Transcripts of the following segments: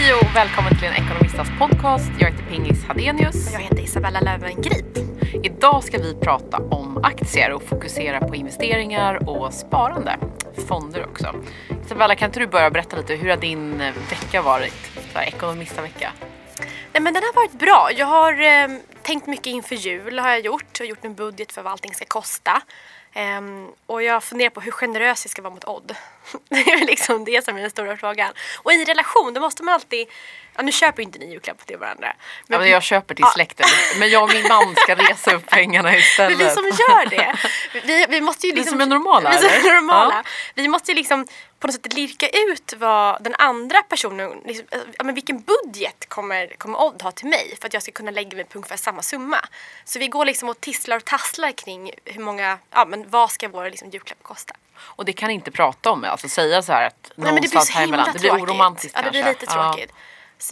Hej och välkommen till en Ekonomistas podcast. Jag heter Pingis Hadenius. Och jag heter Isabella Löwengrip. Idag ska vi prata om aktier och fokusera på investeringar och sparande. Fonder också. Isabella, kan inte du börja berätta lite, hur har din vecka varit? Ekonomista-vecka. Nej, men den har varit bra. Jag har tänkt mycket inför jul har jag gjort. Och gjort en budget för vad allting ska kosta. Och jag funderar på hur generös jag ska vara mot Odd. Det är liksom det som är den stora frågan. Och i en relation, då måste man alltid... Ja, nu köper inte ni julklappar till varandra. Men jag köper till släkten. Men jag och min man ska resa upp pengarna istället. Men vi som gör det. Vi måste ju liksom... Vi som är normala, vi som är normala. Ja. Vi måste ju liksom på något sätt lirka ut vad den andra personen... Liksom, men vilken budget kommer Odd ha till mig för att jag ska kunna lägga mig på ungefär samma summa. Så vi går liksom och tisslar och tasslar kring hur många... Ja, men vad ska vår liksom, julklapp kosta? Och det kan inte prata om, alltså säga så här att nej, men det blir så himla tråkigt. Det blir oromantiskt kanske. Ja, det blir lite tråkigt. Så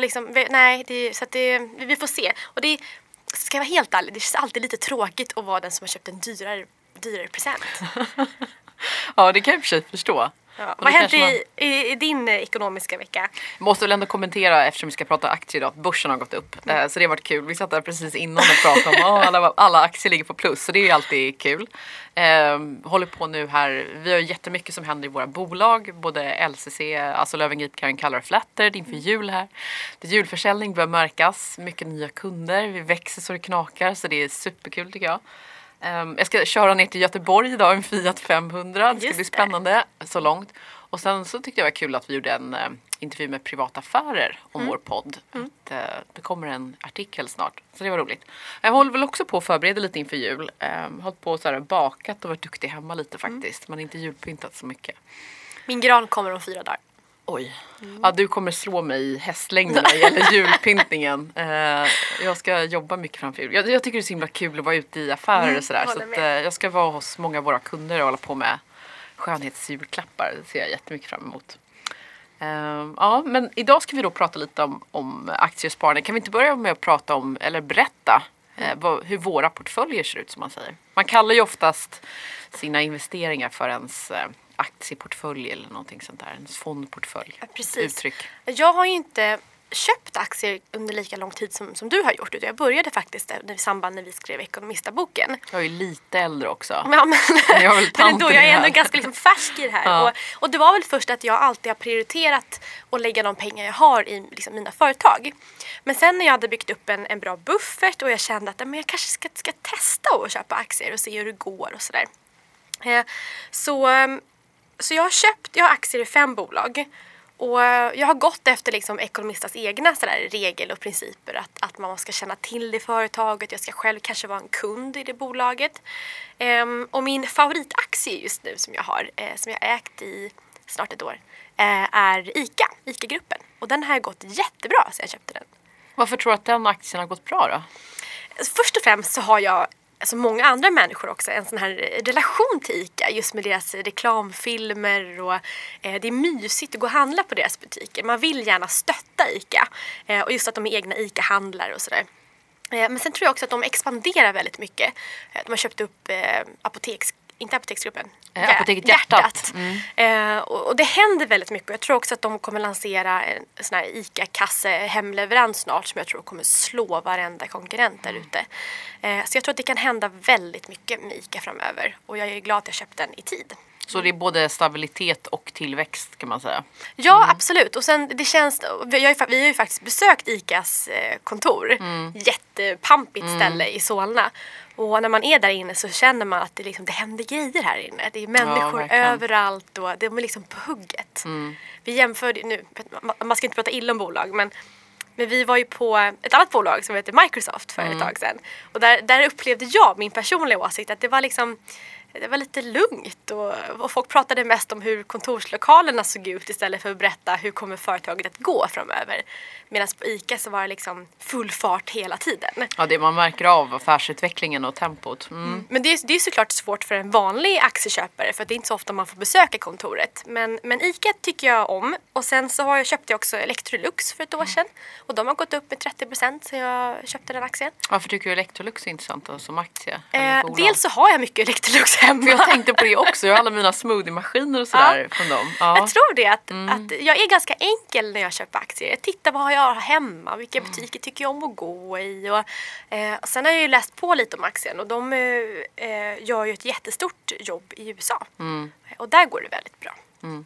vi får se. Och det ska jag vara helt ärlig, det är alltid lite tråkigt att vara den som har köpt en dyrare present. Ja, det kan jag i och för sig förstå. Ja. Vad hände i din ekonomiska vecka? Jag måste väl ändå kommentera, eftersom vi ska prata aktier idag, att börsen har gått upp. Så det har varit kul. Vi satt där precis innan och pratade om alla aktier ligger på plus. Så det är ju alltid kul. Håller på nu här. Vi har jättemycket som händer i våra bolag. Både LCC, alltså Löwengrip kan kalla det flatter inför jul här. Det julförsäljning börjar märkas. Mycket nya kunder. Vi växer så det knakar. Så det är superkul tycker jag. Jag ska köra ner till Göteborg idag, en Fiat 500. Det ska bli spännande så långt. Och sen så tyckte jag det var kul att vi gjorde en intervju med privata affärer om vår podd. Det kommer en artikel snart, så det var roligt. Jag håller väl också på att förbereda lite inför jul. Hållit på så här bakat och varit duktig hemma lite faktiskt. Man har inte julpyntat så mycket. Min gran kommer om 4 dagar. Oj, ja, du kommer slå mig i hästlängden när det gäller julpyntningen. Jag ska jobba mycket framför jul. Jag tycker det är så himla kul att vara ute i affärer och sådär. Så att, jag ska vara hos många av våra kunder och hålla på med skönhetsjulklappar. Det ser jag jättemycket fram emot. Ja, men idag ska vi då prata lite om aktiesparande. Kan vi inte börja med att prata om, eller berätta hur våra portföljer ser ut som man säger. Man kallar ju oftast sina investeringar för ens aktieportfölj eller någonting sånt där. En fondportfölj. Ja, precis. Uttryck. Jag har ju inte köpt aktier under lika lång tid som du har gjort. Jag började faktiskt i samband när vi skrev Ekonomistaboken. Jag är ju lite äldre också. Ja, men jag är ändå ganska liksom färsk i det här. Ja. Och det var väl först att jag alltid har prioriterat att lägga de pengar jag har i liksom mina företag. Men sen när jag hade byggt upp en bra buffert och jag kände att men jag kanske ska testa att köpa aktier och se hur det går och sådär. Så jag har aktier i 5 bolag och jag har gått efter liksom Ekonomistas egna sådär regel och principer att man ska känna till det företaget, jag ska själv kanske vara en kund i det bolaget. Och min favoritaktie just nu som jag har, som jag ägt i snart ett år, är ICA-gruppen. Och den har gått jättebra sedan jag köpte den. Varför tror du att den aktien har gått bra då? Först och främst så har jag, alltså många andra människor också, en sån här relation till ICA just med deras reklamfilmer och det är mysigt att gå och handla på deras butiker. Man vill gärna stötta ICA och just att de är egna ICA-handlare och sådär. Men sen tror jag också att de expanderar väldigt mycket. De har köpt upp inte Apoteksgruppen. Apoteket Hjärtat. Och det händer väldigt mycket. Jag tror också att de kommer lansera en sån här ICA-kasse hemleverans snart som jag tror kommer slå varenda konkurrent där ute. Så jag tror att det kan hända väldigt mycket med ICA framöver. Och jag är glad att jag köpte den i tid. Så det är både stabilitet och tillväxt kan man säga? Ja, absolut. Och sen det känns, vi har ju faktiskt besökt ICAs kontor. Jättepampigt ställe i Solna. Och när man är där inne så känner man att det händer grejer här inne. Det är människor överallt och de är liksom på hugget. Vi jämförde nu, man ska inte prata illa om bolag, men vi var ju på ett annat bolag som heter Microsoft för ett tag sedan. Och där upplevde jag min personliga åsikt att det var lite lugnt och folk pratade mest om hur kontorslokalerna såg ut istället för att berätta hur kommer företaget att gå framöver. Medan på ICA så var det liksom full fart hela tiden. Ja, det man märker av affärsutvecklingen och tempot. Men det är såklart svårt för en vanlig aktieköpare för att det är inte så ofta man får besöka kontoret. Men ICA tycker jag om. Och sen så köpte jag också Electrolux för ett år sedan. Och de har gått upp med 30% sen jag köpte den aktien. Varför tycker du Electrolux är intressant då, som aktie? Dels så har jag mycket Electrolux hemma. För jag tänkte på det också, jag har alla mina smoothie-maskiner och sådär från dem. Ja. Jag tror det, att jag är ganska enkel när jag köper aktier. Jag tittar vad jag har hemma, vilka butiker tycker jag om att gå i. Och sen har jag ju läst på lite om aktien och de gör ju ett jättestort jobb i USA. Och där går det väldigt bra.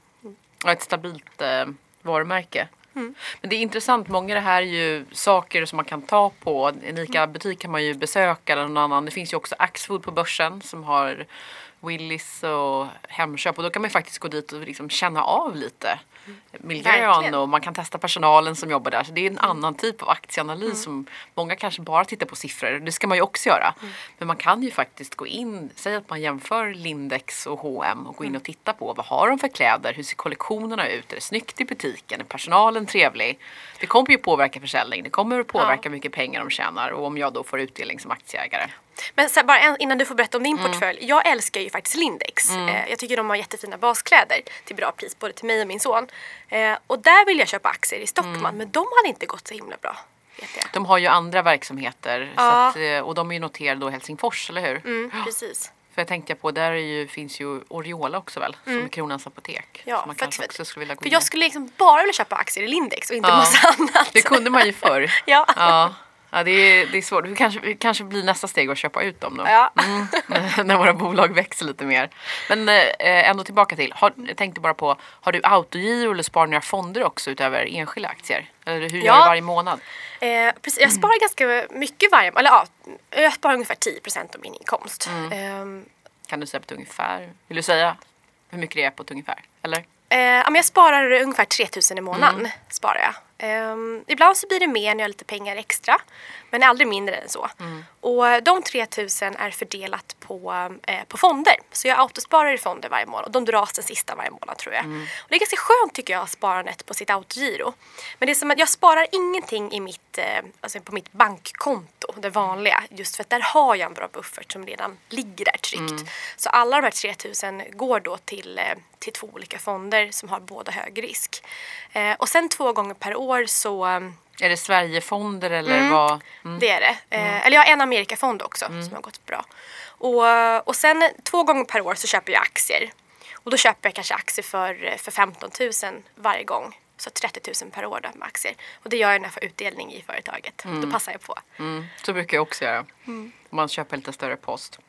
Och ett stabilt varumärke. Men det är intressant, många det här är ju saker som man kan ta på. En ICA-butik kan man ju besöka eller någon annan. Det finns ju också Axfood på börsen som har Willys och Hemköp. Och då kan man ju faktiskt gå dit och liksom känna av lite miljön. Verkligen. Och man kan testa personalen som jobbar där. Så det är en annan typ av aktieanalys som många kanske bara tittar på siffror. Det ska man ju också göra. Men man kan ju faktiskt gå in, säg att man jämför Lindex och H&M och gå in och titta på vad har de för kläder, hur ser kollektionerna ut, är det snyggt i butiken, är personalen trevlig? Det kommer ju påverka försäljning, det kommer att påverka hur mycket pengar de tjänar och om jag då får utdelning som aktieägare. Men så här, bara innan du får berätta om din portfölj. Jag älskar ju faktiskt Lindex. Jag tycker de har jättefina baskläder till bra pris, både till mig och min son. Och där vill jag köpa aktier i Stockman, men de hade inte gått så himla bra. Vet jag. De har ju andra verksamheter så att, och de är ju noterade då i Helsingfors, eller hur? Precis. För jag tänkte på, där finns ju Oriola också väl, som är Kronans apotek. Ja, som man kanske också skulle vilja gå för in jag skulle liksom bara vilja köpa aktier i Lindex och inte massa annat. Det kunde man ju förr. Ja. Ja, det är svårt. Det kanske blir nästa steg att köpa ut dem då. Ja. När våra bolag växer lite mer. Men ändå tillbaka till. Jag tänkte bara på, har du autogiro eller sparar några fonder också utöver enskilda aktier? Eller hur gör du varje månad? Precis, jag sparar ganska mycket varje månad. Eller jag sparar ungefär 10% av min inkomst. Kan du säga på ett ungefär? Vill du säga hur mycket det är på ett ungefär? Eller? Men jag sparar ungefär 3000 i månaden. Sparar jag. Ibland så blir det mer när jag har lite pengar extra. Men aldrig mindre än så. Och de 3000 är fördelat på fonder. Så jag autosparar i fonder varje månad. Och de dras den sista varje månad, tror jag. Och det är ganska skönt, tycker jag, sparandet på sitt autogiro. Men det är som att jag sparar ingenting i på mitt bankkonto, det vanliga. Just för att där har jag en bra buffert som redan ligger där tryggt. Så alla de här 3000 går då till 2 olika fonder som har båda hög risk. Och sen 2 gånger per år så... Är det Sverigefonder eller vad? Det är det. Eller jag har en Amerikafond också som har gått bra. Och sen 2 gånger per år så köper jag aktier. Och då köper jag kanske aktier för 15 000 varje gång. Så 30 000 per år då med aktier. Och det gör jag när jag får utdelning i företaget. Då passar jag på. Så brukar jag också göra. Man köper lite större post.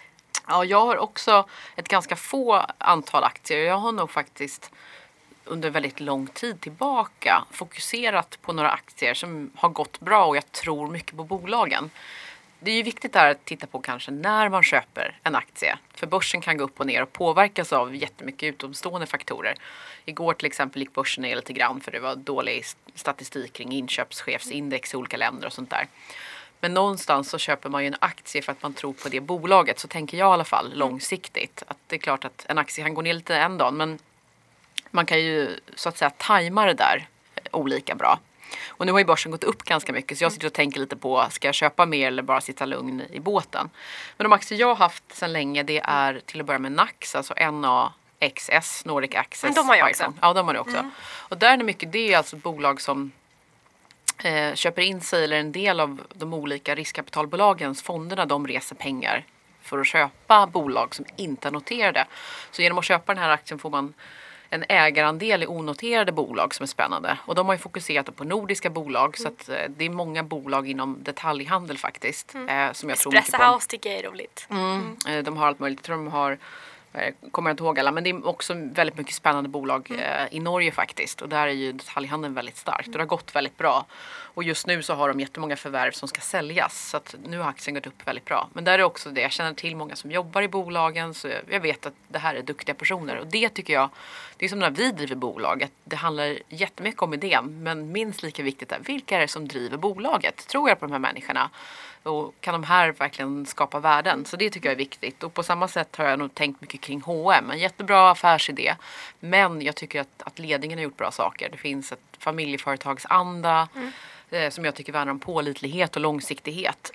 Ja, jag har också ett ganska få antal aktier. Jag har nog faktiskt under väldigt lång tid tillbaka fokuserat på några aktier som har gått bra och jag tror mycket på bolagen. Det är ju viktigt där att titta på kanske när man köper en aktie. För börsen kan gå upp och ner och påverkas av jättemycket utomstående faktorer. Igår till exempel gick börsen ner lite grann för det var dålig statistik kring inköpschefsindex i olika länder och sånt där. Men någonstans så köper man ju en aktie för att man tror på det bolaget. Så tänker jag i alla fall långsiktigt. Att det är klart att en aktie kan gå ner lite en dag, men man kan ju så att säga tajma det där olika bra. Och nu har ju börsen gått upp ganska mycket så jag sitter och tänker lite på, ska jag köpa mer eller bara sitta lugn i båten? Men de aktier jag har haft sedan länge, det är till att börja med NAX, alltså NAXS, Nordic Access. Men de har jag också. Ja, de har jag också. Och där är det mycket, det är alltså bolag som köper in sig eller en del av de olika riskkapitalbolagens fonderna, de reser pengar för att köpa bolag som inte är noterade. Så genom att köpa den här aktien får man en ägarandel i onoterade bolag som är spännande. Och de har ju fokuserat på nordiska bolag så att det är många bolag inom detaljhandel faktiskt. Som jag tror mycket på. Espresso House tycker jag är roligt. De har allt möjligt. Jag tror de har, kommer jag inte ihåg alla, men det är också väldigt mycket spännande bolag i Norge faktiskt. Och där är ju detaljhandeln väldigt starkt och det har gått väldigt bra. Och just nu så har de jättemånga förvärv som ska säljas. Så att nu har aktien gått upp väldigt bra. Men där är också det, jag känner till många som jobbar i bolagen. Så jag vet att det här är duktiga personer. Och det tycker jag, det är som när vi driver bolaget. Det handlar jättemycket om idén. Men minst lika viktigt är, vilka är det som driver bolaget? Tror jag på de här människorna? Och kan de här verkligen skapa värden? Så det tycker jag är viktigt. Och på samma sätt har jag nog tänkt mycket kring H&M. En jättebra affärsidé. Men jag tycker att ledningen har gjort bra saker. Det finns ett familjeföretagsanda som jag tycker värnar om pålitlighet och långsiktighet.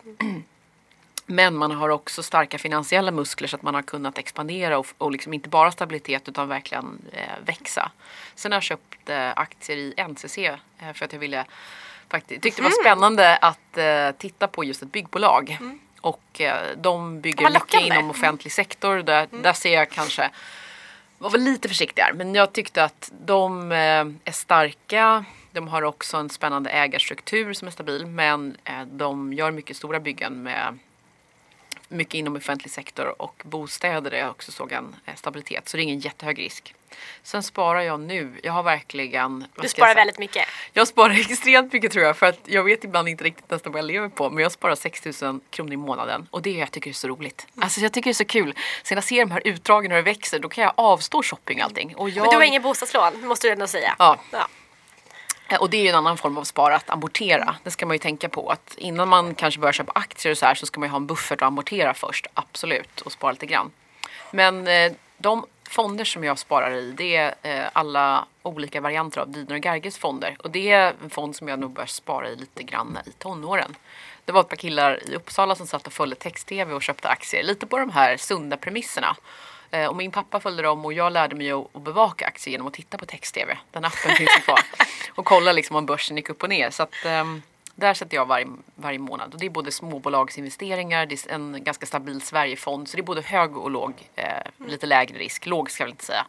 Men man har också starka finansiella muskler så att man har kunnat expandera och liksom inte bara stabilitet utan verkligen växa. Sen har jag köpt aktier i NCC för att jag ville tyckte det var spännande att titta på just ett byggbolag. Och de bygger Vad mycket lockande. inom offentlig sektor. Där ser jag kanske, var väl lite försiktigare, men jag tyckte att de är starka. De har också en spännande ägarstruktur som är stabil, men de gör mycket stora byggen med mycket inom offentlig sektor och bostäder där jag också såg en stabilitet. Så det är ingen jättehög risk. Sen sparar jag nu. Jag har verkligen... Du sparar väldigt mycket. Jag sparar extremt mycket tror jag. För att jag vet ibland inte riktigt nästan vad jag lever på. Men jag sparar 6 000 kronor i månaden. Och det jag tycker är så roligt. Alltså jag tycker det är så kul. Sen jag ser de här utdragen när det växer. Då kan jag avstå shopping och allting. Och jag... Men du har ingen bostadslån, måste du ändå säga. Ja. Ja. Och det är ju en annan form av spara, att amortera. Det ska man ju tänka på. Att innan man kanske börjar köpa aktier och så här, så ska man ju ha en buffert och amortera först. Absolut. Och spara lite grann. Men de fonder som jag sparar i, det är alla olika varianter av Didner & Gerges fonder. Och det är en fond som jag nog bör spara i lite grann i tonåren. Det var ett par killar i Uppsala som satt och följde text-tv och köpte aktier. Lite på de här sunda premisserna. Och min pappa följde dem och jag lärde mig att bevaka aktier genom att titta på text-tv. Den appen finns ju kvar. Och kolla liksom om börsen gick upp och ner. Så att där sätter jag varje månad. Och det är både småbolagsinvesteringar, det är en ganska stabil Sverigefond. Så det är både hög och låg, lite lägre risk. Låg ska jag väl inte säga.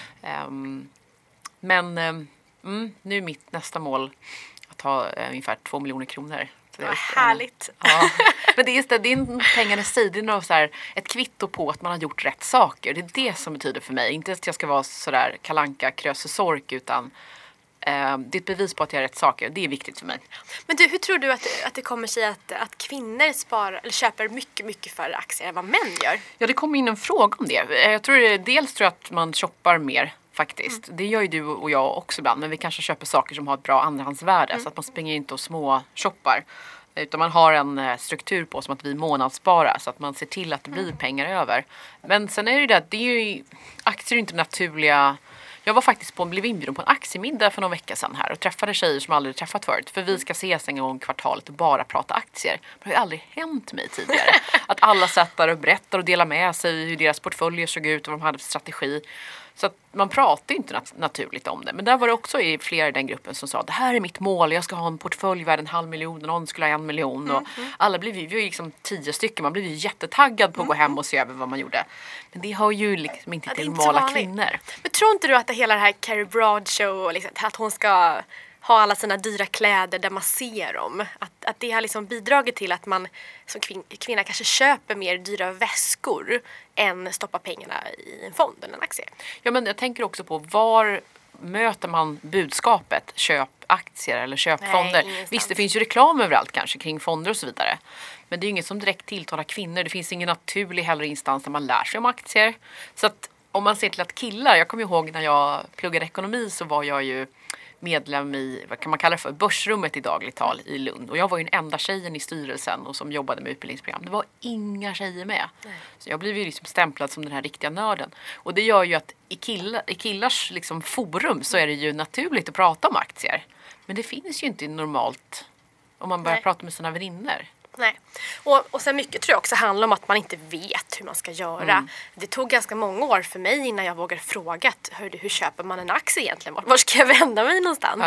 Nu är mitt nästa mål att ha ungefär 2 miljoner kronor. Vad härligt. Ja. Men det är just det är en pengar i sig. Det är nog så här, ett kvitto på att man har gjort rätt saker. Det är det som betyder för mig. Inte att jag ska vara sådär kalanka, krösesork, utan det är ett bevis på att jag har rätt saker. Det är viktigt för mig. Men du, hur tror du att det kommer sig att kvinnor sparar eller köper mycket färre aktier än vad män gör? Ja, det kom in en fråga om det. Jag tror dels tror jag att man shoppar mer faktiskt. Det gör ju du och jag också ibland. Men vi kanske köper saker som har ett bra andrahandsvärde. Så att man springer inte och små shoppar. Utan man har en struktur på som att vi månadssparar. Så att man ser till att det blir pengar över. Men sen är det är ju aktier är inte naturliga. Jag var faktiskt blev inbjuden på en aktiemiddag för någon vecka sedan här. Och träffade tjejer som aldrig träffat förut. För vi ska ses en gång i kvartalet och bara prata aktier. Men det har ju aldrig hänt mig tidigare. Att alla satt där och berättar och delar med sig hur deras portföljer såg ut och vad de hade för strategi. Så att man pratar inte naturligt om det. Men där var det också flera i den gruppen som sa det här är mitt mål, jag ska ha en portfölj värd 500 000 och någon skulle ha 1 miljon. Och alla vi var ju liksom 10 stycken, man blev ju jättetaggad på att gå hem och se över vad man gjorde. Men det har ju liksom inte till normala kvinnor. Men tror inte du att hela det här Carrie Bradshaw, liksom, att hon ska ha alla sina dyra kläder där man ser dem, att det har liksom bidragit till att man som kvinna kanske köper mer dyra väskor än stoppa pengarna i en fond eller en aktie? Ja, men jag tänker också på var möter man budskapet köp aktier eller köp fonder. Visst, det finns ju reklam överallt kanske kring fonder och så vidare. Men det är ju inget som direkt tilltalar kvinnor. Det finns ingen naturlig heller instans där man lär sig om aktier. Så att om man ser till att killar, jag kommer ihåg när jag pluggade ekonomi så var jag ju medlem i, vad kan man kalla det för, börsrummet i dagligt tal i Lund. Och jag var ju den enda tjejen i styrelsen och som jobbade med utbildningsprogram. Det var inga tjejer med. Nej. Så jag blev ju liksom stämplad som den här riktiga nörden. Och det gör ju att i killars liksom forum så är det ju naturligt att prata om aktier. Men det finns ju inte normalt om man börjar prata med sina väninnor. Nej. Och sen mycket tror jag också handlar om att man inte vet hur man ska göra. Det tog ganska många år för mig innan jag vågade fråga hur köper man en aktie egentligen? Var ska jag vända mig någonstans?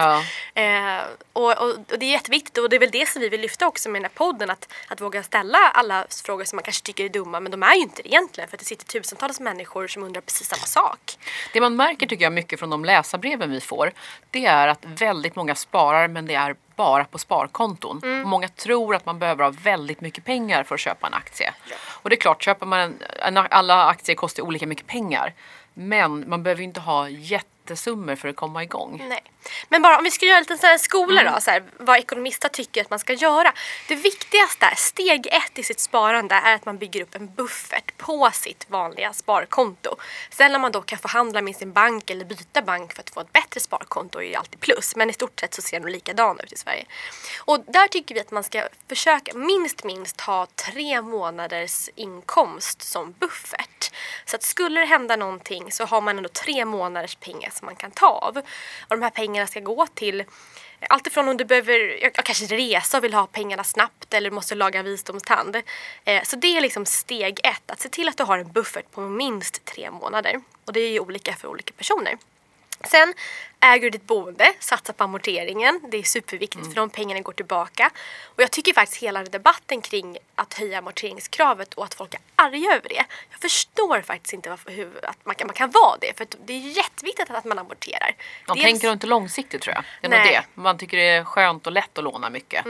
Ja. Och det är jätteviktigt och det är väl det som vi vill lyfta också med den här podden, att våga ställa alla frågor som man kanske tycker är dumma, men de är ju inte det egentligen, för att det sitter tusentals människor som undrar precis samma sak. Det man märker tycker jag mycket från de läsarbreven vi får, det är att väldigt många sparar, men det är bara på sparkonton. Många tror att man behöver ha väldigt mycket pengar för att köpa en aktie. Ja. Och det är klart, köper man alla aktier kostar olika mycket pengar. Men man behöver ju inte ha jättesummor för att komma igång. Nej. Men bara om vi ska göra lite en skola då, så här, vad ekonomister tycker att man ska göra. Det viktigaste, steg 1 i sitt sparande, är att man bygger upp en buffert på sitt vanliga sparkonto. Sen när man då kan förhandla med sin bank eller byta bank för att få ett bättre sparkonto är det alltid plus. Men i stort sett så ser det nog likadan ut i Sverige. Och där tycker vi att man ska försöka minst ha 3 månaders inkomst som buffert. Så att skulle det hända någonting så har man ändå 3 månaders pengar som man kan ta av. Och de här pengarna ska gå till allt ifrån om du behöver kanske resa och vill ha pengarna snabbt eller måste laga en visdomstand. Så det är liksom steg 1, att se till att du har en buffert på minst 3 månader. Och det är ju olika för olika personer. Sen äger du ditt boende, satsa på amorteringen. Det är superviktigt för de pengarna går tillbaka. Och jag tycker faktiskt hela debatten kring att höja amorteringskravet och att folk är arga över det. Jag förstår faktiskt inte att man kan vara det. För det är jätteviktigt att man amorterar. Man tänker inte långsiktigt, tror jag. Det är nog det. Man tycker det är skönt och lätt att låna mycket.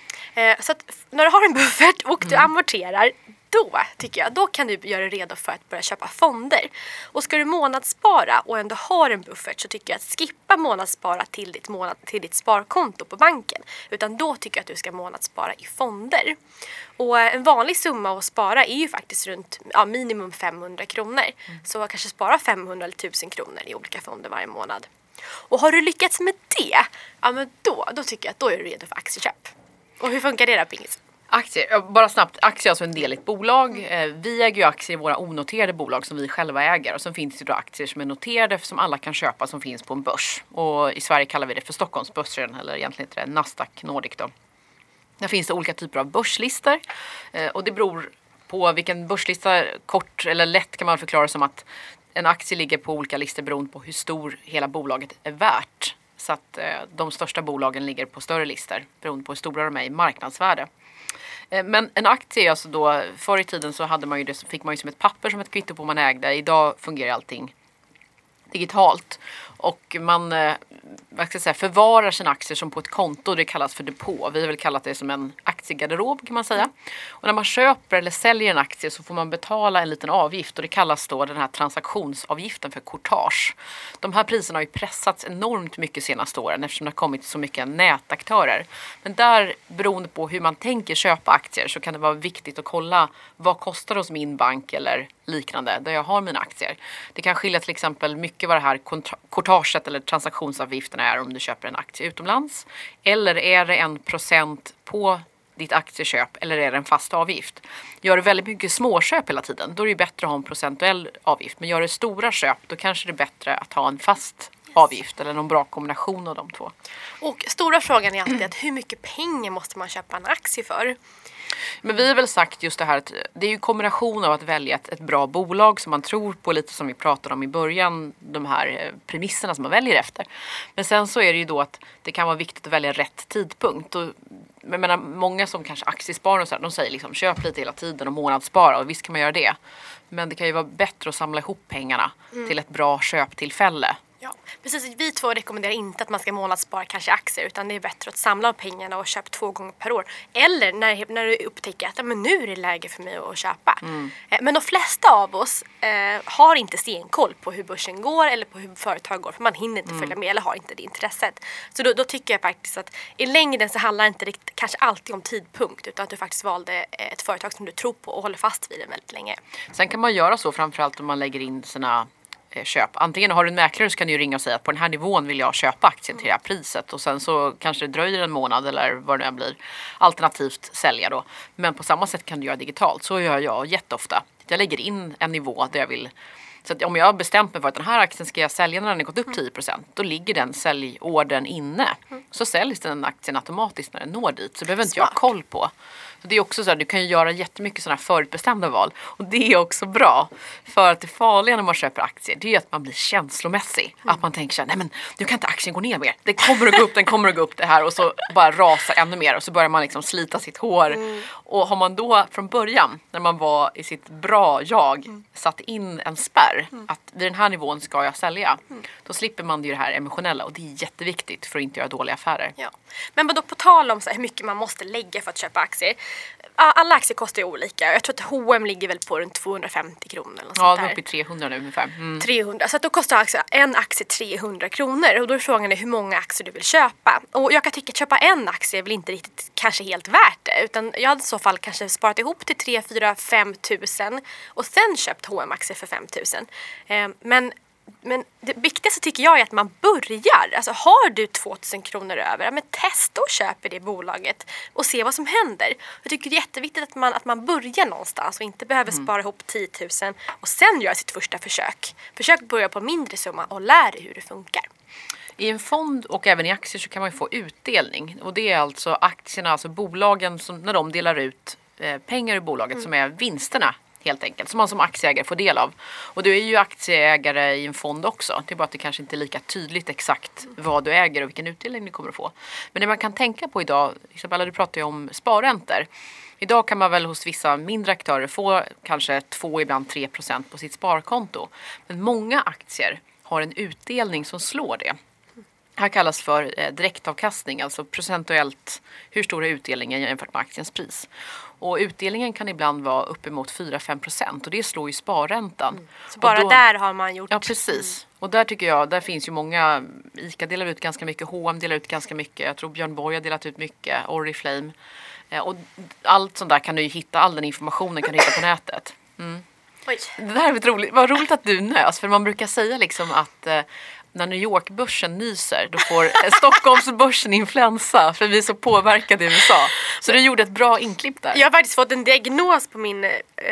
Så att när du har en buffert och du amorterar, då tycker jag, då kan du göra dig redo för att börja köpa fonder. Och ska du månadsspara och ändå har en buffert, så tycker jag att skippa månadsspara till ditt sparkonto på banken. Utan då tycker jag att du ska månadsspara i fonder. Och en vanlig summa att spara är ju faktiskt runt minimum 500 kronor. Så kanske spara 500 eller 1000 kronor i olika fonder varje månad. Och har du lyckats med det, ja men då tycker jag att då är du redo för aktieköp. Och hur funkar det då, Pingis? Aktier, bara snabbt, aktier är alltså en del i ett bolag. Vi äger ju aktier i våra onoterade bolag som vi själva äger. Och sen finns det då aktier som är noterade som alla kan köpa som finns på en börs. Och i Sverige kallar vi det för Stockholmsbörsen, eller egentligen heter det Nasdaq Nordic då. Där finns det olika typer av börslistor. Och det beror på vilken börslista, kort eller lätt kan man förklara som att en aktie ligger på olika listor beroende på hur stor hela bolaget är värt. Så att de största bolagen ligger på större listor beroende på hur stora de är i marknadsvärde. Men en aktie, alltså då, förr i tiden så hade man ju det, fick man ju som ett papper som ett kvitto på man ägde. Idag fungerar allting digitalt. Och man förvarar sina aktier som på ett konto, det kallas för depå. Vi har väl kallat det som en aktiegarderob, kan man säga. Och när man köper eller säljer en aktie så får man betala en liten avgift, och det kallas då den här transaktionsavgiften för courtage. De här priserna har ju pressats enormt mycket senaste åren eftersom det har kommit så mycket nätaktörer. Men där, beroende på hur man tänker köpa aktier, så kan det vara viktigt att kolla vad kostar det hos min bank eller liknande där jag har mina aktier. Det kan skilja till exempel mycket vad det här courtaget eller transaktionsavgifterna är om du köper en aktie utomlands. Eller är det 1% på ditt aktieköp, eller är det en fast avgift? Gör du väldigt mycket småköp hela tiden, då är det ju bättre att ha en procentuell avgift. Men gör du stora köp, då kanske det är bättre att ha en fast avgift eller någon bra kombination av de två. Och stora frågan är alltid att hur mycket pengar måste man köpa en aktie för? Men vi har väl sagt just det här att det är ju kombination av att välja ett bra bolag som man tror på, lite som vi pratade om i början, de här premisserna som man väljer efter. Men sen så är det ju då att det kan vara viktigt att välja rätt tidpunkt. Och jag menar, många som kanske aktiesparar och så här, de säger liksom köp lite hela tiden och månadsspara, och visst kan man göra det. Men det kan ju vara bättre att samla ihop pengarna till ett bra köptillfälle. Ja, precis. Vi två rekommenderar inte att man ska månadsspara kanske aktier, utan det är bättre att samla pengarna och köpa 2 gånger per år. Eller när du upptäcker att men nu är det läge för mig att köpa. Men de flesta av oss har inte stenkoll på hur börsen går eller på hur företag går, för man hinner inte följa med eller har inte det intresset. Så då tycker jag faktiskt att i längden så handlar det inte riktigt, kanske alltid om tidpunkt, utan att du faktiskt valde ett företag som du tror på och håller fast vid det väldigt länge. Sen kan man göra så framförallt om man lägger in sina köp. Antingen har du en mäklare, så kan du ju ringa och säga att på den här nivån vill jag köpa aktien till det här priset, och sen så kanske det dröjer en månad eller vad det nu blir. Alternativt sälja då. Men på samma sätt kan du göra digitalt. Så gör jag jätteofta. Jag lägger in en nivå där jag vill. Så att om jag har bestämt mig för att den här aktien ska jag sälja när den har gått upp 10%, då ligger den säljordern inne. Så säljs den aktien automatiskt när den når dit. Så behöver inte jag ha koll på. Så det är också så här, du kan ju göra jättemycket sådana här förutbestämda val. Och det är också bra. För att det farliga när man köper aktier, det är att man blir känslomässig. Att man tänker så här, nej men nu kan inte aktien gå ner mer. Det kommer att gå upp, den kommer att gå upp det här. Och så bara rasar ännu mer. Och så börjar man liksom slita sitt hår. Och har man då från början, när man var i sitt bra jag, satt in en spärr. Att vid den här nivån ska jag sälja. Då slipper man ju det här emotionella. Och det är jätteviktigt för att inte göra dåliga affärer. Ja. Men då på tal om så här, hur mycket man måste lägga för att köpa aktier. Alla aktier kostar ju olika. Jag tror att H&M ligger väl på runt 250 kronor. Eller ja, det är uppe i 300 nu ungefär. 300. Så att då kostar alltså en aktie 300 kronor. Och då är frågan hur många aktier du vill köpa. Och jag kan tycka att köpa en aktie är väl inte riktigt kanske helt värt det. Utan jag hade i så fall kanske sparat ihop till 3, 4, 5 tusen. Och sen köpt H&M-aktier för 5 tusen. Men det viktigaste tycker jag är att man börjar. Alltså har du 2000 kronor över, men testa och köp i det bolaget och se vad som händer. Jag tycker det är jätteviktigt att man börjar någonstans och inte behöver spara ihop 10 000 och sen göra sitt första försök. Försök börja på mindre summa och lär dig hur det funkar. I en fond och även i aktier så kan man ju få utdelning. Och det är alltså aktierna, alltså bolagen som när de delar ut pengar i bolaget som är vinsterna helt enkelt, som man som aktieägare får del av. Och du är ju aktieägare i en fond också. Det är bara att det kanske inte är lika tydligt exakt vad du äger och vilken utdelning du kommer att få. Men det man kan tänka på idag, Isabella, du pratar ju om sparräntor. Idag kan man väl hos vissa mindre aktörer få kanske 2, ibland 3% på sitt sparkonto. Men många aktier har en utdelning som slår det. Det här kallas för direktavkastning, alltså procentuellt hur stor är utdelningen jämfört med aktiens pris. Och utdelningen kan ibland vara uppemot 4-5% och det slår ju sparräntan. Så bara där har man gjort... Ja, precis. Och där tycker jag, där finns ju många, ICA delar ut ganska mycket, H&M delar ut ganska mycket, jag tror Björn Borg har delat ut mycket, Oriflame. Och allt sånt där kan du ju hitta, all den informationen kan du hitta på nätet. Oj. Det där är roligt. Vad roligt att du nös, för man brukar säga liksom att när New York-börsen nyser, då får Stockholmsbörsen influensa, för vi är så påverkade i USA. Så du gjorde ett bra inklipp där. Jag har faktiskt fått en diagnos på min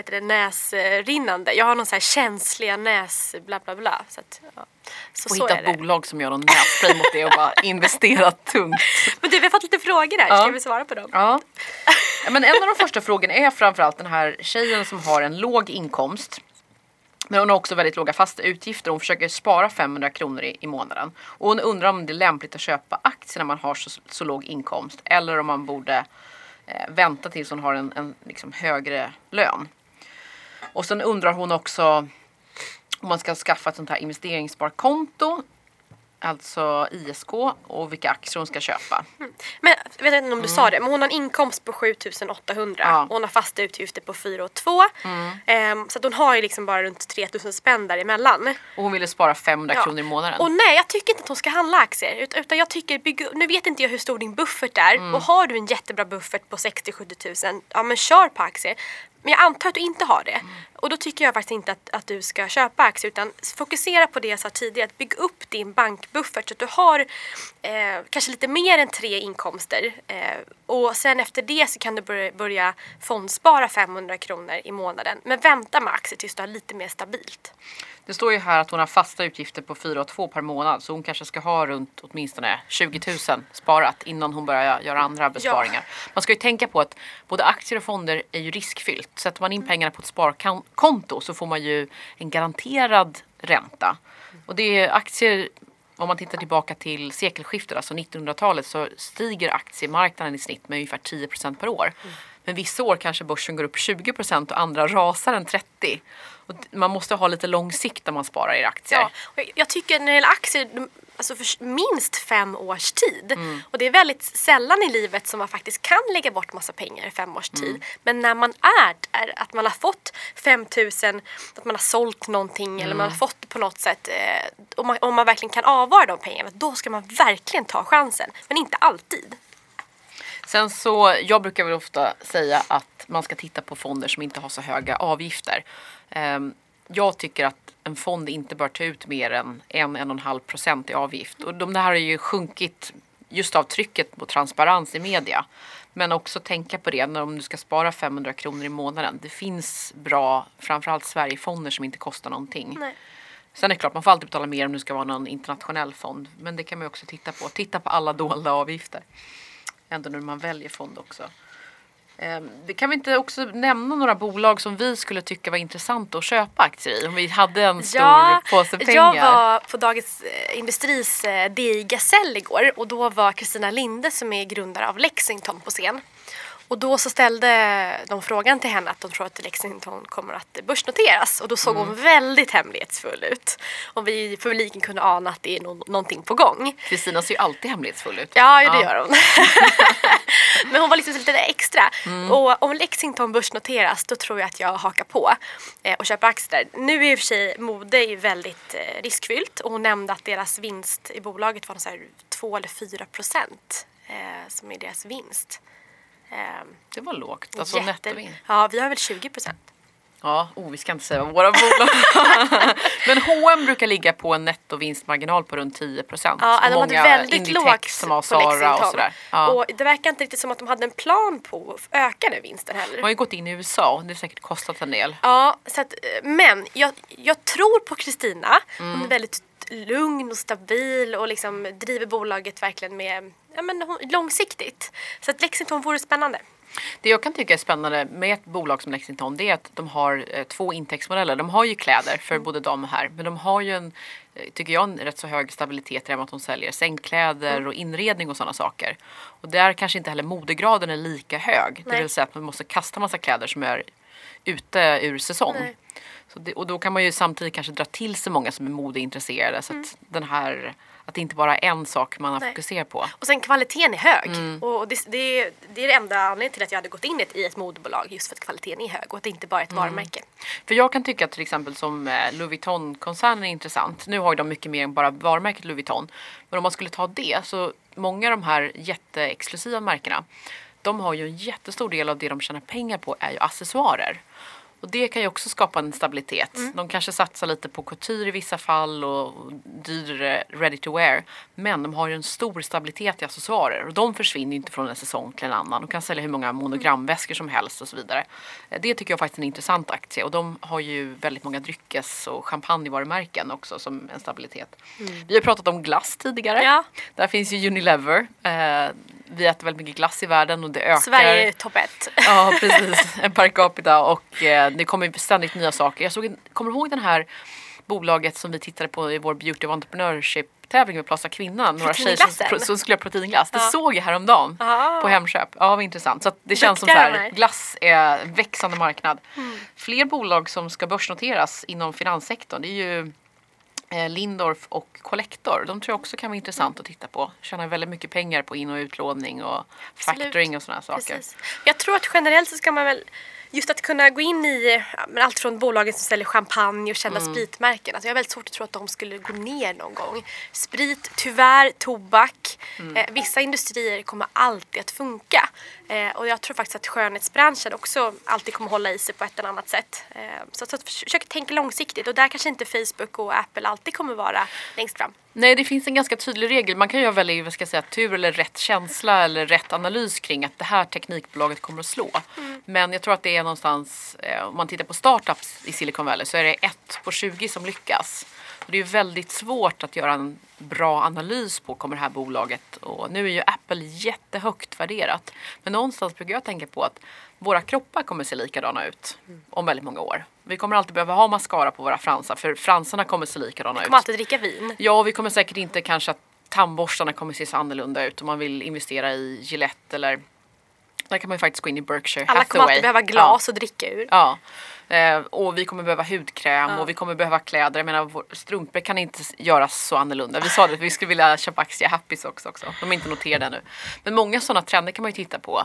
näsrinnande. Jag har någon så här känsliga näs bla bla bla. Så att, ja. Och hitta ett bolag som gör någon nässpray mot det och bara investera tungt. Men du, vi har fått lite frågor här. Ska vi svara på dem? Ja. Men en av de första frågorna är framförallt den här tjejen som har en låg inkomst. Men hon har också väldigt låga fasta utgifter. Hon försöker spara 500 kronor i månaden. Och hon undrar om det är lämpligt att köpa aktier när man har så låg inkomst. Eller om man borde vänta tills hon har en liksom högre lön. Och sen undrar hon också om man ska skaffa ett sånt här investeringssparkonto. Alltså ISK, och vilka aktier hon ska köpa. Men jag vet inte om du sa det, men hon har en inkomst på 7800. Ja. Och hon har fasta utgifter på 4 och 2. Så att hon har ju liksom bara runt 3000 spänn däremellan. Och hon ville spara 500 kronor i månaden. Och nej, jag tycker inte att hon ska handla aktier. Utan jag tycker, nu vet inte jag hur stor din buffert är. Och har du en jättebra buffert på 60-70 000, ja men kör på aktier. Men jag antar att du inte har det. Och då tycker jag faktiskt inte att du ska köpa aktier, utan fokusera på det jag sa tidigare. Att bygga upp din bankbuffert så att du har kanske lite mer än 3 inkomster. Och sen efter det så kan du börja fondspara 500 kronor i månaden. Men vänta med aktier tills du har lite mer stabilt. Det står ju här att hon har fasta utgifter på 4 och 2 per månad. Så hon kanske ska ha runt åtminstone 20 000 sparat innan hon börjar göra andra besparingar. Ja. Man ska ju tänka på att både aktier och fonder är ju riskfyllt. Sätter man in pengarna på ett sparkonto så får man ju en garanterad ränta. Och det är aktier, om man tittar tillbaka till sekelskiftet, alltså 1900-talet, så stiger aktiemarknaden i snitt med ungefär 10% per år. Men vissa år kanske börsen går upp 20% och andra rasar en 30%. Och man måste ha lite lång sikt när man sparar i aktier. Ja, jag tycker när det gäller aktier, alltså för minst 5 års tid. Och det är väldigt sällan i livet som man faktiskt kan lägga bort massa pengar i 5 års tid. Men när man är att man har fått 5 000, att man har sålt någonting eller man har fått det på något sätt, om man verkligen kan avvara de pengarna, då ska man verkligen ta chansen. Men inte alltid. Sen så, jag brukar väl ofta säga att man ska titta på fonder som inte har så höga avgifter. Jag tycker att en fond inte bör ta ut mer än 1-1,5% i avgift. Och det här har ju sjunkit just av trycket på transparens i media. Men också tänka på det när om du ska spara 500 kronor i månaden. Det finns bra, framförallt Sverigefonder som inte kostar någonting. Nej. Sen är det klart, man får alltid betala mer om du ska vara någon internationell fond. Men det kan man ju också titta på. Titta på alla dolda avgifter. Ändå när man väljer fond också. Det kan vi inte också nämna några bolag som vi skulle tycka var intressant att köpa aktier i? Om vi hade en stor påse pengar. Jag var på Dagens Industris DI Gasell igår. Och då var Kristina Linde, som är grundare av Lexington, på scen. Och då så ställde de frågan till henne att de tror att Lexington kommer att börsnoteras. Och då såg hon väldigt hemlighetsfull ut. Och vi i publiken kunde ana att det är någonting på gång. Kristina ser ju alltid hemlighetsfull ut. Ja, det gör hon. Men hon var liksom lite extra. Och om Lexington börsnoteras, då tror jag att jag hakar på och köper aktier. Nu är i och för sig mode är väldigt riskfyllt. Och hon nämnde att deras vinst i bolaget var så här 2 eller 4% som är deras vinst. Det var lågt, alltså nettovinst. Ja, vi har väl 20%. Ja, vi ska inte säga våra bolag. Men H&M brukar ligga på en nettovinstmarginal på runt 10%. Ja, de hade väldigt Inditex lågt som har på Zara Lexington. och sådär. Ja. Och det verkar inte riktigt som att de hade en plan på att öka den vinsten heller. De har ju gått in i USA och det har säkert kostat en del. Ja, så att, men jag tror på Kristina. Hon är väldigt lugn och stabil och liksom driver bolaget verkligen med långsiktigt. Så att Lexington vore spännande. Det jag kan tycka är spännande med ett bolag som Lexington, det är att de har 2 intäktsmodeller. De har ju kläder för både dam och herr, men de har ju tycker jag, en rätt så hög stabilitet i att de säljer sängkläder och inredning och sådana saker. Och där kanske inte heller modegraden är lika hög. Nej. Det vill säga att man måste kasta massa kläder som är ute ur säsong. Nej. Och då kan man ju samtidigt kanske dra till sig många som är modeintresserade. Så att att det inte bara är en sak man har fokuserat på. Och sen kvaliteten är hög. Och det är det enda anledningen till att jag hade gått in i ett modebolag, just för att kvaliteten är hög och att det inte bara är ett varumärke. För jag kan tycka att till exempel som Louis Vuitton-koncernen är intressant. Nu har ju de mycket mer än bara varumärket Louis Vuitton. Men om man skulle ta det, så många av de här jätteexklusiva märkena, de har ju en jättestor del av det de tjänar pengar på är ju accessoarer. Och det kan ju också skapa en stabilitet. De kanske satsar lite på couture i vissa fall och dyrare ready to wear. Men de har ju en stor stabilitet i accessoarer. Och de försvinner ju inte från en säsong till en annan. De kan sälja hur många monogramväskor som helst och så vidare. Det tycker jag faktiskt är en intressant aktie. Och de har ju väldigt många dryckes- och champagnevarumärken också som en stabilitet. Vi har pratat om glass tidigare. Ja. Där finns ju Unilever. Vi äter väldigt mycket glass i världen och det ökar. Sverige är topp 1. Ja, precis. Per capita och det kommer ständigt nya saker. Kommer du ihåg den här bolaget som vi tittade på i vår Beauty of Entrepreneurship-tävling med Plaza Kvinna? Några tjejer som skulle ha proteinglass. Det såg jag häromdagen på Hemköp. Ja, vad intressant. Så att det känns som så här, glass är en växande marknad. Fler bolag som ska börsnoteras inom finanssektorn, det är ju Lindorff och Collector. De tror jag också kan vara intressant att titta på. Tjänar väldigt mycket pengar på in- och utlåning och factoring och sådana saker. Precis. Jag tror att generellt så ska man väl just att kunna gå in i allt från bolagen som säljer champagne och kända spritmärken. Alltså jag har väldigt svårt att tro att de skulle gå ner någon gång. Sprit, tyvärr, tobak. Vissa industrier kommer alltid att funka. Och jag tror faktiskt att skönhetsbranschen också alltid kommer hålla i sig på ett eller annat sätt. Så försök tänka långsiktigt. Och där kanske inte Facebook och Apple alltid kommer vara längst fram. Nej, det finns en ganska tydlig regel. Man kan ju välja, vad ska jag säga, tur eller rätt känsla eller rätt analys kring att det här teknikbolaget kommer att slå. Men jag tror att det är någonstans, om man tittar på startups i Silicon Valley, så är det 1 på 20 som lyckas. Och det är väldigt svårt att göra en bra analys på kommer det här bolaget. Och nu är ju Apple jättehögt värderat. Men någonstans brukar jag tänka på att våra kroppar kommer se likadana ut om väldigt många år. Vi kommer alltid behöva ha mascara på våra fransar, för fransarna kommer se likadana ut. Vi kommer alltid dricka vin. Ja, vi kommer säkert inte kanske att tandborstarna kommer se så annorlunda ut om man vill investera i Gillette eller där kan man ju faktiskt gå in i Berkshire Hathaway. Alla kommer alltid behöva glas och dricka ur. Ja. Och vi kommer behöva hudkräm och vi kommer behöva kläder. Jag menar, strumpor kan inte göras så annorlunda. Vi sa det att vi skulle vilja köpa aktier Happys också. De är inte noterade ännu. Men många sådana trender kan man ju titta på.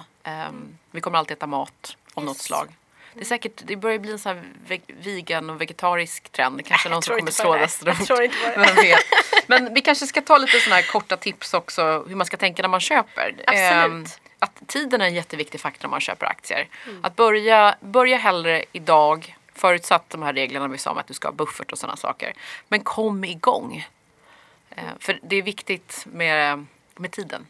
Vi kommer alltid äta mat av något slag. Det är säkert, det börjar bli en sån här vegan och vegetarisk trend. Det kanske är någon som kommer slå det. Jag tror inte på det. Men vi kanske ska ta lite såna här korta tips också hur man ska tänka när man köper. Absolut. Att tiden är en jätteviktig faktor när man köper aktier. Att börja hellre idag, förutsatt de här reglerna vi sa om att du ska ha buffert och sådana saker. Men kom igång. För det är viktigt med tiden.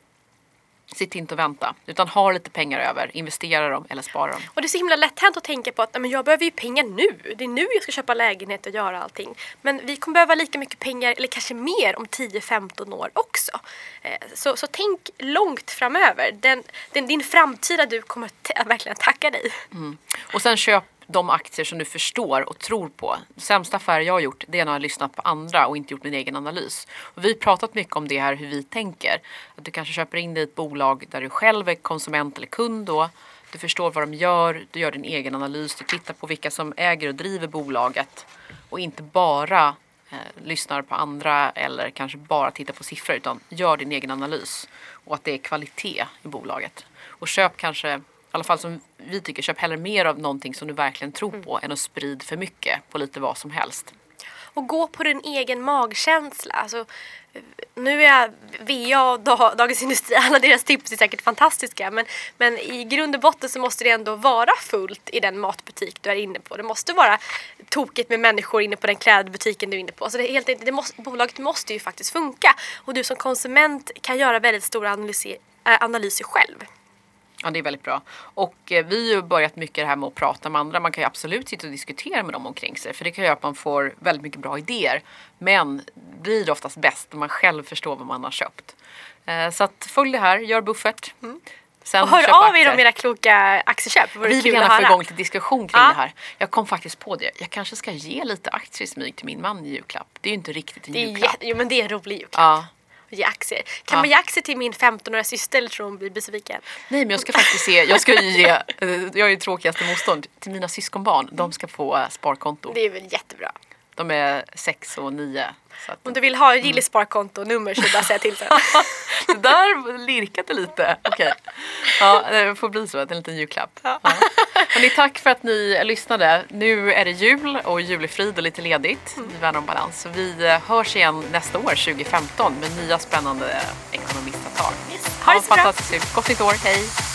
Sitt inte och vänta, utan ha lite pengar över, investera dem eller spara dem. Och det är så himla lätt hänt att tänka på att men jag behöver ju pengar nu. Det är nu jag ska köpa lägenhet och göra allting. Men vi kommer behöva lika mycket pengar, eller kanske mer, om 10-15 år också. Så tänk långt framöver. Din framtida du kommer verkligen tacka dig. Och sen köp de aktier som du förstår och tror på. Sämsta affär jag har gjort, det är när jag har lyssnat på andra och inte gjort min egen analys. Och vi har pratat mycket om det här, hur vi tänker. Att du kanske köper in dig i ett bolag där du själv är konsument eller kund då. Du förstår vad de gör, du gör din egen analys, du tittar på vilka som äger och driver bolaget. Och inte bara lyssnar på andra eller kanske bara tittar på siffror, utan gör din egen analys. Och att det är kvalitet i bolaget. Och köp kanske, i alla fall som vi tycker, köp hellre mer av någonting som du verkligen tror på än att sprida för mycket på lite vad som helst. Och gå på din egen magkänsla. Alltså, nu är VA och Dagens Industri, alla deras tips är säkert fantastiska. Men i grund och botten så måste det ändå vara fullt i den matbutik du är inne på. Det måste vara tokigt med människor inne på den klädbutiken du är inne på. Så det är helt enkelt, bolaget måste ju faktiskt funka. Och du som konsument kan göra väldigt stora analyser själv. Ja, det är väldigt bra. Och vi har ju börjat mycket det här med att prata med andra. Man kan ju absolut sitta och diskutera med dem omkring sig. För det kan göra att man får väldigt mycket bra idéer. Men blir det oftast bäst när man själv förstår vad man har köpt. Så att följ det här, gör buffert. Sen Och hör köpa av er aktier. om era kloka aktieköp. Vi vill gärna få igång lite diskussion kring det här. Jag kom faktiskt på det. Jag kanske ska ge lite aktier i smyg till min man i julklapp. Det är ju inte riktigt en julklapp. Jo, men det är en rolig julklapp. Ja. Ge aktier. Kan man ge aktier till min 15-åriga syster eller tror hon blir besviken? Nej, men jag ska faktiskt jag ska ju ge, jag är ju tråkigaste motstånd till mina syskonbarn. De ska få sparkonto. Det är väl jättebra. De är 6 och 9. Så att, Om du vill ha Gillis sparkonto-nummer så bara säg till sen. det där lirkade lite. Okej. Ja, det får bli så. En liten julklapp. Ja. Hörrni, tack för att ni lyssnade. Nu är det jul och julefrid och lite ledigt. Vi värnar om balans. Så vi hörs igen nästa år, 2015, med nya spännande ekonomistsamtal. Yes. Ha det så bra. Fantastiskt. Gott nytt år. Hej!